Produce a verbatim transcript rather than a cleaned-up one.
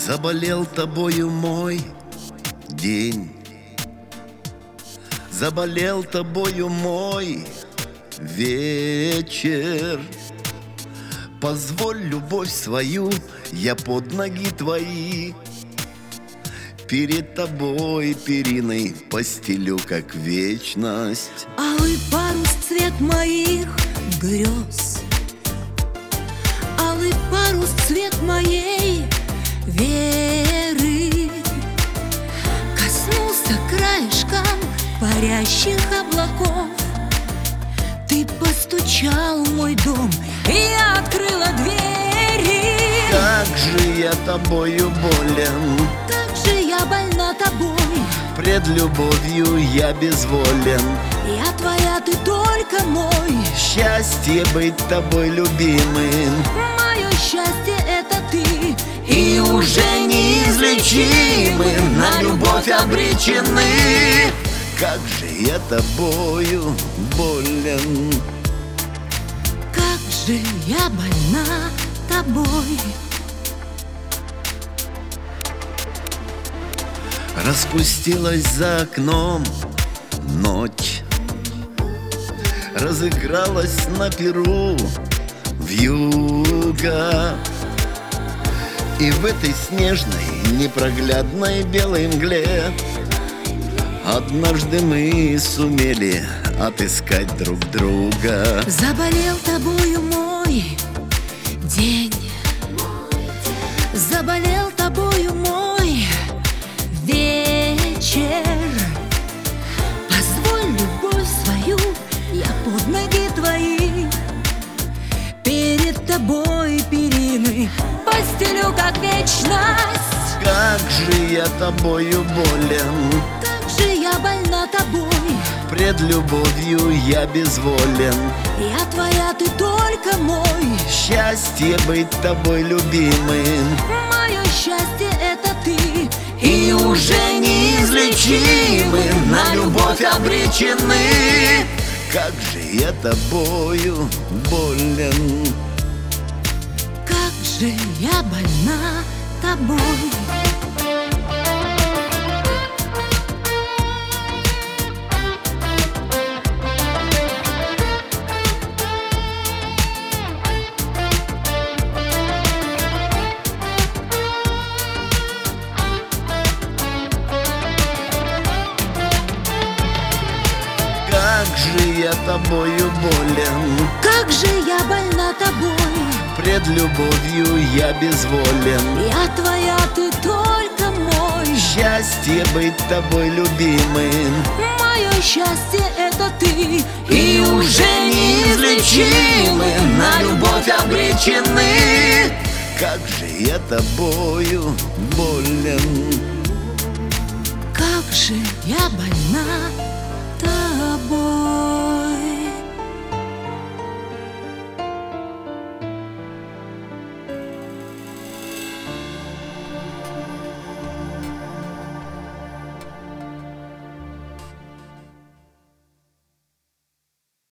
Заболел тобою мой день, заболел тобою мой вечер. Позволь любовь свою я под ноги твои перед тобой периной постелю, как вечность. Алый парус цвет моих грез, алый парус цвет моей веры. Коснулся краешком парящих облаков. Ты постучал в мой дом, и я открыла двери. Как же я тобою болен, как же я больна тобой. Пред любовью я безволен. Я твоя, ты только мой. Счастье быть тобой любимым. Мое счастье это ты. И уже неизлечимы, на любовь обречены. Как же я тобою болен, как же я больна тобой. Распустилась за окном ночь, разыгралась на перу вьюга. И в этой снежной, непроглядной белой мгле однажды мы сумели отыскать друг друга. Заболел тобою мой день, заболел тобою мой вечер. Позволь любовь свою я под ноги твои перед тобой периной постелю, как вечность. Как же я тобою болен, как же я больна тобой. Пред любовью я безволен. Я твоя, ты только мой. Счастье быть тобой любимым. Мое счастье это ты. И уже неизлечимы, на любовь обречены. Как же я тобою болен, как же я больна тобой. Как же я тобою болен, как же я больна тобой. Пред любовью я безволен. Я твоя, ты только мой. Счастье быть тобой любимым. Мое счастье это ты. И уже неизлечимы, на любовь обречены. Как же я тобою болен, как же я больна тобой.